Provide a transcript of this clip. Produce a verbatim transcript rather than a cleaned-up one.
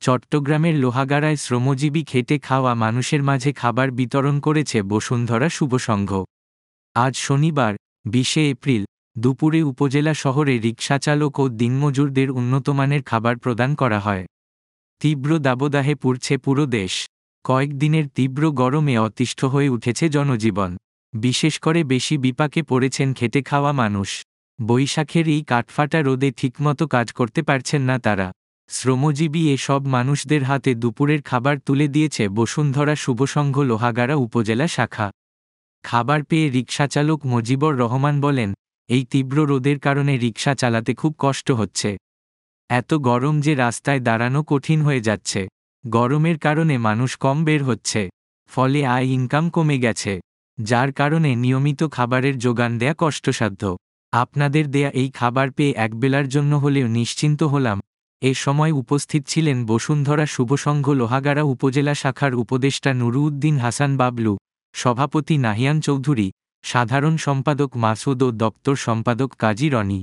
চট্টগ্রামের লোহাগাড়ায় শ্রমজীবী খেটে খাওয়া মানুষের মাঝে খাবার বিতরণ করেছে বসুন্ধরা শুভসংঘ। আজ শনিবার বিশে এপ্রিল দুপুরে উপজেলা শহরে রিকশাচালক ও দিনমজুরদের উন্নতমানের খাবার প্রদান করা হয়। তীব্র দাবদাহে পুড়ছে পুরো দেশ। কয়েকদিনের তীব্র গরমে অতিষ্ঠ হয়ে উঠেছে জনজীবন। বিশেষ করে বেশি বিপাকে পড়েছেন খেটে খাওয়া মানুষ। বৈশাখের এই কাঠফাটা রোদে ঠিকমতো কাজ করতে পারছেন না তারা। শ্রমজীবী এসব মানুষদের হাতে দুপুরের খাবার তুলে দিয়েছে বসুন্ধরা শুভসংঘ লোহাগাড়া উপজেলা শাখা। খাবার পেয়ে রিকশাচালক মজিবর রহমান বলেন, এই তীব্র রোদের কারণে রিকশা চালাতে খুব কষ্ট হচ্ছে। এত গরম যে রাস্তায় দাঁড়ানো কঠিন হয়ে যাচ্ছে। গরমের কারণে মানুষ কম বের হচ্ছে, ফলে আয় ইনকাম কমে গেছে, যার কারণে নিয়মিত খাবারের যোগান দেয়া কষ্টসাধ্য। আপনাদের দেয়া এই খাবার পেয়ে একবেলার জন্য হলেও নিশ্চিন্ত হলাম। এ সময় উপস্থিত ছিলেন বসুন্ধরা শুভসংঘ লোহাগাড়া উপজেলা শাখার উপদেষ্টা নুরুউদ্দিন হাসান বাবলু, সভাপতি নাহিয়ান চৌধুরী, সাধারণ সম্পাদক মাসুদ ও দপ্তর সম্পাদক কাজী রনি।